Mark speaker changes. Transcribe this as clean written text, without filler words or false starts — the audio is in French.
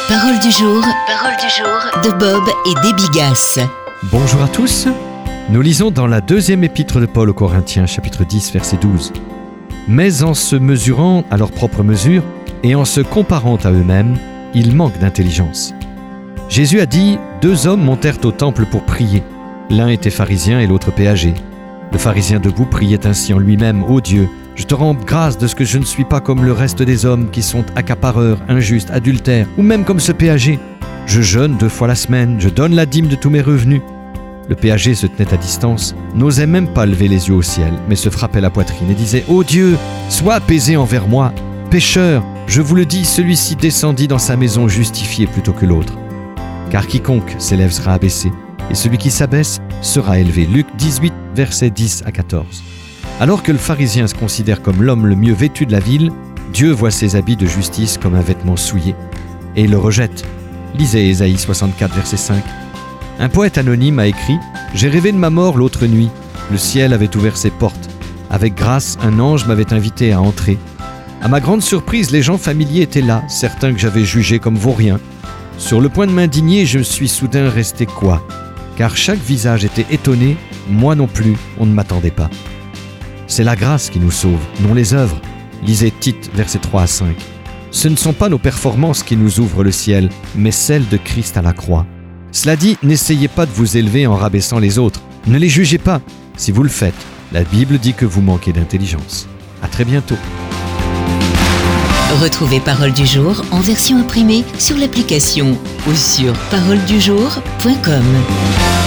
Speaker 1: Parole du jour de Bob et Déby Gasse.
Speaker 2: Bonjour à tous. Nous lisons dans la deuxième épître de Paul aux Corinthiens, chapitre 10, verset 12. « Mais en se mesurant à leur propre mesure et en se comparant à eux-mêmes, ils manquent d'intelligence. » Jésus a dit « 2 hommes montèrent au temple pour prier. L'un était pharisien et l'autre péager. Le pharisien debout priait ainsi en lui-même « Ô Dieu, je te rends grâce de ce que je ne suis pas comme le reste des hommes qui sont accapareurs, injustes, adultères, ou même comme ce péager. Je jeûne 2 fois la semaine, je donne la dîme de tous mes revenus. » Le péager se tenait à distance, n'osait même pas lever les yeux au ciel, mais se frappait la poitrine et disait « Ô Dieu, sois apaisé envers moi, pécheur, je vous le dis, celui-ci descendit dans sa maison justifié plutôt que l'autre. Car quiconque s'élève sera abaissé, et celui qui s'abaisse sera élevé. » Luc 18, versets 10 à 14. Alors que le pharisien se considère comme l'homme le mieux vêtu de la ville, Dieu voit ses habits de justice comme un vêtement souillé, et il le rejette. Lisez Ésaïe 64, verset 5. Un poète anonyme a écrit « J'ai rêvé de ma mort l'autre nuit. Le ciel avait ouvert ses portes. Avec grâce, un ange m'avait invité à entrer. À ma grande surprise, les gens familiers étaient là, certains que j'avais jugés comme vauriens. Sur le point de m'indigner, je me suis soudain resté coi. Car chaque visage était étonné, moi non plus, on ne m'attendait pas. » C'est la grâce qui nous sauve, non les œuvres. Lisez Tite, versets 3 à 5. Ce ne sont pas nos performances qui nous ouvrent le ciel, mais celles de Christ à la croix. Cela dit, n'essayez pas de vous élever en rabaissant les autres. Ne les jugez pas. Si vous le faites, la Bible dit que vous manquez d'intelligence. À très bientôt.
Speaker 1: Retrouvez Parole du jour en version imprimée sur l'application ou sur paroledujour.com.